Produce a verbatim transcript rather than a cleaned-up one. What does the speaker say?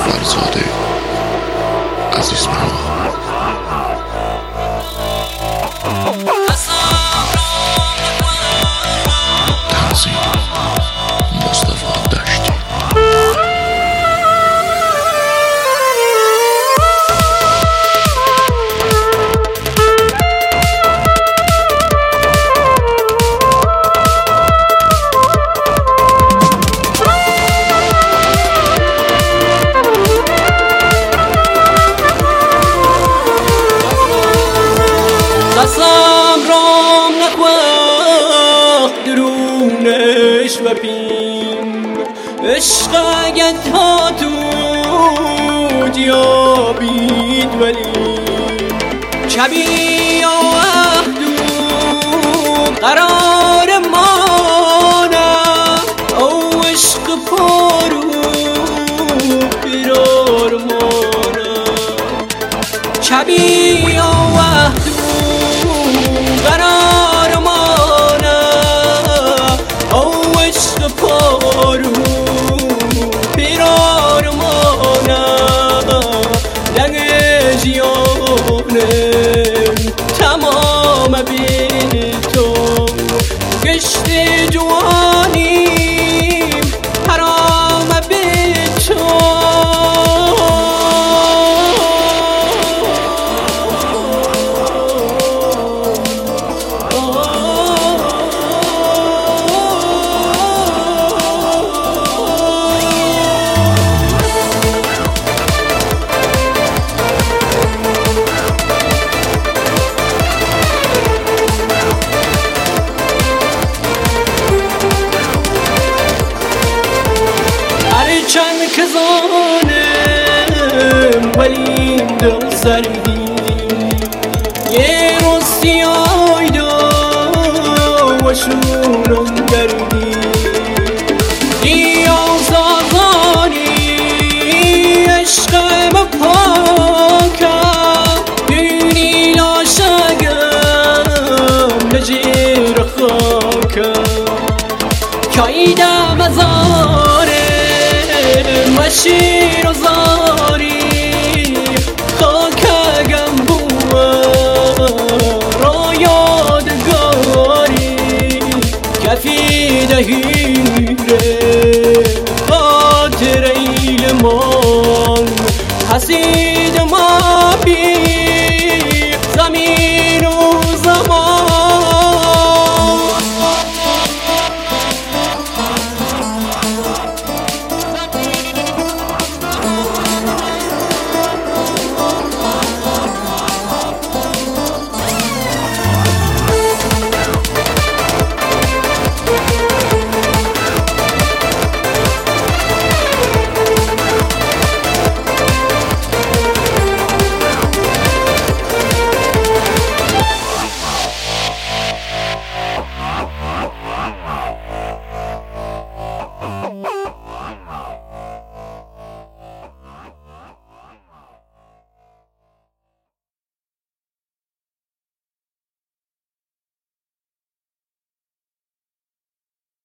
فرزاده عزیز مرا. تنظیم مصطفی دشتی. قسم رام نخواه درونش و پیم عشق اگه تا تو جیابید ولی کبی آهدو قرار مانم او عشق پارو برار مانم کبی آهدو قرار مانم او عشق پارو پیرار مانم لنگ جیانم تمام بی تو گشت جوانیم حرام بی تو. چند که زانم ولیم دل سردی یه روز سیای دو و شونم گردی نیازازانی عشقم پاکم دونی لاشگم نجیر خاکم کایدم ازاره مشیر و زاری خاکگم بوم را یادگاری کفی دهیره خاطر ایلمان حسین